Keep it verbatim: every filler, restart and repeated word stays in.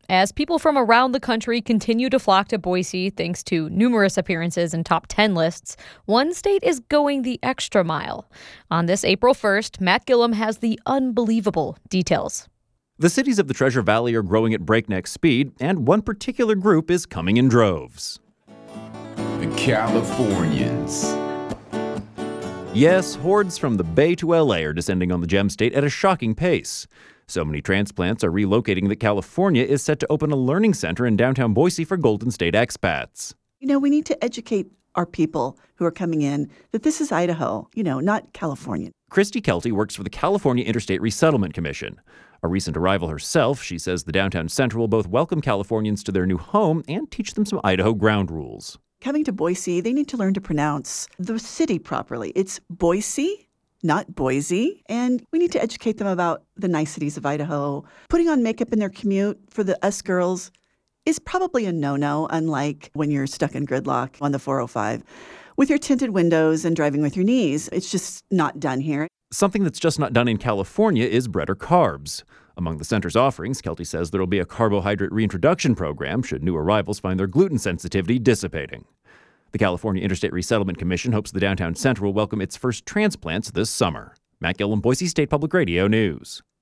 As people from around the country continue to flock to Boise thanks to numerous appearances in top ten lists, one state is going the extra mile. On this April first, Matt Gillum has the unbelievable details. The cities of the Treasure Valley are growing at breakneck speed, and one particular group is coming in droves. The Californians. Yes, hordes from the Bay to L A are descending on the Gem State at a shocking pace. So many transplants are relocating that California is set to open a learning center in downtown Boise for Golden State expats. You know, we need to educate our people who are coming in that this is Idaho, you know, not California. Christy Kelty works for the California Interstate Resettlement Commission. A recent arrival herself, she says the downtown center will both welcome Californians to their new home and teach them some Idaho ground rules. Coming to Boise, they need to learn to pronounce the city properly. It's Boise, not Boise. And we need to educate them about the niceties of Idaho. Putting on makeup in their commute for the us girls is probably a no-no, unlike when you're stuck in gridlock on the four oh five with your tinted windows and driving with your knees. It's just not done here. Something that's just not done in California is bread or carbs. Among the center's offerings, Kelty says there will be a carbohydrate reintroduction program should new arrivals find their gluten sensitivity dissipating. The California Interstate Resettlement Commission hopes the downtown center will welcome its first transplants this summer. Matt Gillum, Boise State Public Radio News.